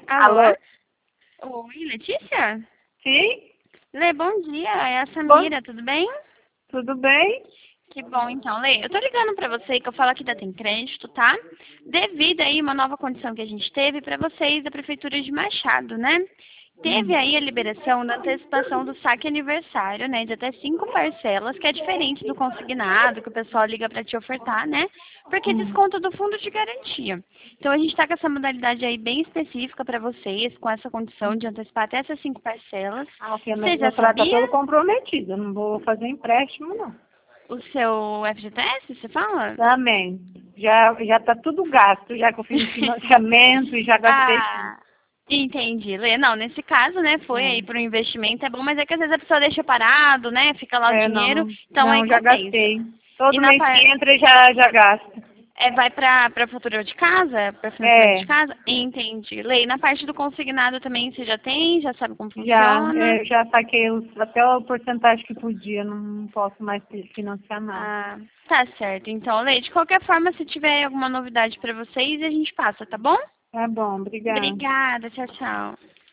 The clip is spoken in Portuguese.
Alô? Alô? Oi, Letícia? Sim? Lê, bom dia. É a Bom, Samira, tudo bem? tudo bem? Que bom, então. Lê, eu tô ligando pra você que eu falo aqui da Tem Crédito, tá? Devido aí uma nova condição que a gente teve pra vocês da Prefeitura de Machado, né? Teve aí a liberação da antecipação do saque aniversário, né? De até 5 parcelas, que é diferente do consignado, que o pessoal liga pra te ofertar, né? Porque desconta do fundo de garantia. Então a gente tá com essa modalidade aí bem específica pra vocês, com essa condição de antecipar até essas 5 parcelas. Ah, filha, Você meu já celular tá todo sabia? comprometido. Eu não vou fazer empréstimo, não. O seu FGTS, você fala? Também. Já tá tudo gasto, já que eu fiz financiamento e já gastei tudo. Ah, entendi. Lê, não, nesse caso, né, foi aí para um investimento, é bom, mas é que às vezes a pessoa deixa parado, né, fica lá o Não, dinheiro, não, então aí não, já compensa. gastei. E Todo na mês que par... entra já gasta. vai para futura de casa, para financiamento É, de casa? Entendi. Lei, na parte do consignado também você já tem, já sabe como funciona? já saquei até a porcentagem que podia, não posso mais financiar nada. Ah, tá certo. Então, Lei, de qualquer forma, se tiver alguma novidade para vocês, a gente passa, tá bom? Tá bom, obrigada. Obrigada, tchau, tchau.